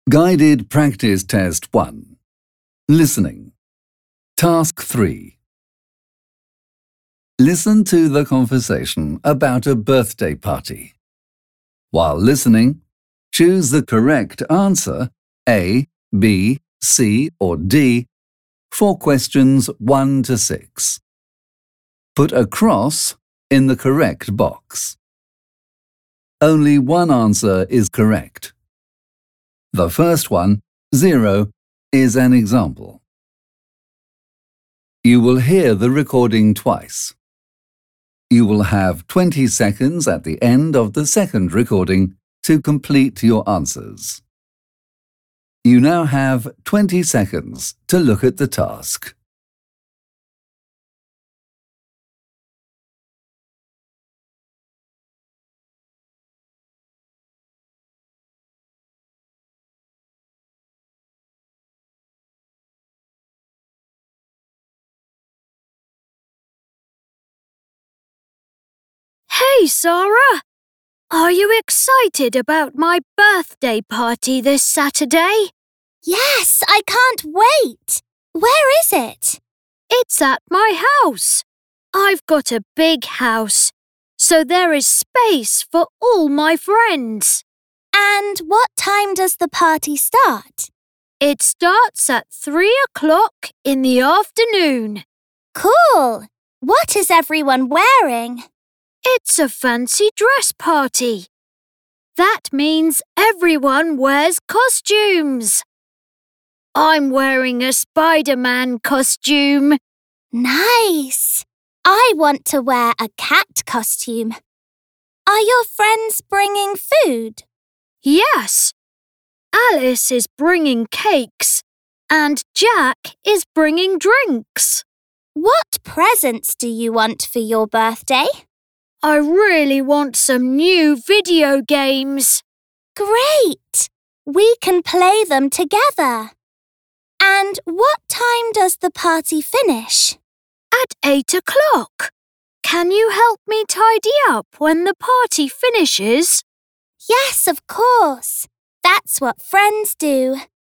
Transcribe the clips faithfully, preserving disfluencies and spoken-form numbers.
Guided Practice Test one. Listening. Task three. Listen to the conversation about a birthday party. While listening, choose the correct answer A, B, C or D for questions one to six. Put a cross in the correct box. Only one answer is correct. The first one, zero, is an example. You will hear the recording twice. You will have twenty seconds at the end of the second recording to complete your answers. You now have twenty seconds to look at the task. Hey, Sarah! Are you excited about my birthday party this Saturday? Yes, I can't wait! Where is it? It's at my house. I've got a big house, so there is space for all my friends. And what time does the party start? It starts at three o'clock in the afternoon. Cool! What is everyone wearing? It's a fancy dress party. That means everyone wears costumes. I'm wearing a Spider-Man costume. Nice! I want to wear a cat costume. Are your friends bringing food? Yes. Alice is bringing cakes and Jack is bringing drinks. What presents do you want for your birthday? I really want some new video games. Great! We can play them together. And what time does the party finish? At eight o'clock. Can you help me tidy up when the party finishes? Yes, of course. That's what friends do.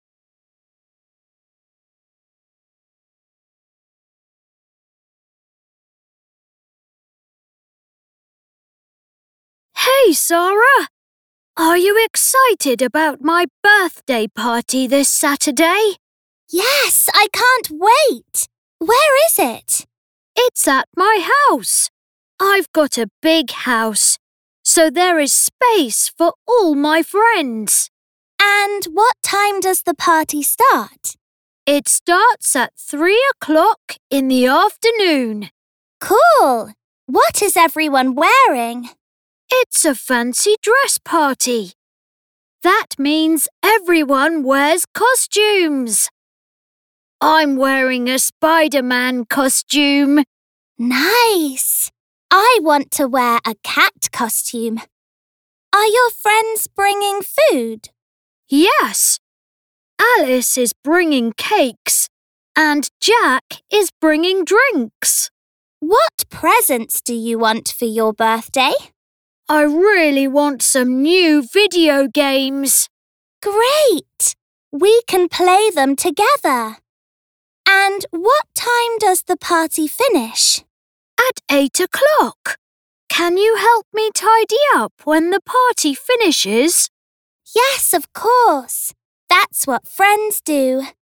Hey, Sarah! Are you excited about my birthday party this Saturday? Yes, I can't wait! Where is it? It's at my house. I've got a big house, so there is space for all my friends. And what time does the party start? It starts at three o'clock in the afternoon. Cool! What is everyone wearing? It's a fancy dress party. That means everyone wears costumes. I'm wearing a Spider-Man costume. Nice! I want to wear a cat costume. Are your friends bringing food? Yes. Alice is bringing cakes and Jack is bringing drinks. What presents do you want for your birthday? I really want some new video games. Great! We can play them together. And what time does the party finish? At eight o'clock. Can you help me tidy up when the party finishes? Yes, of course. That's what friends do.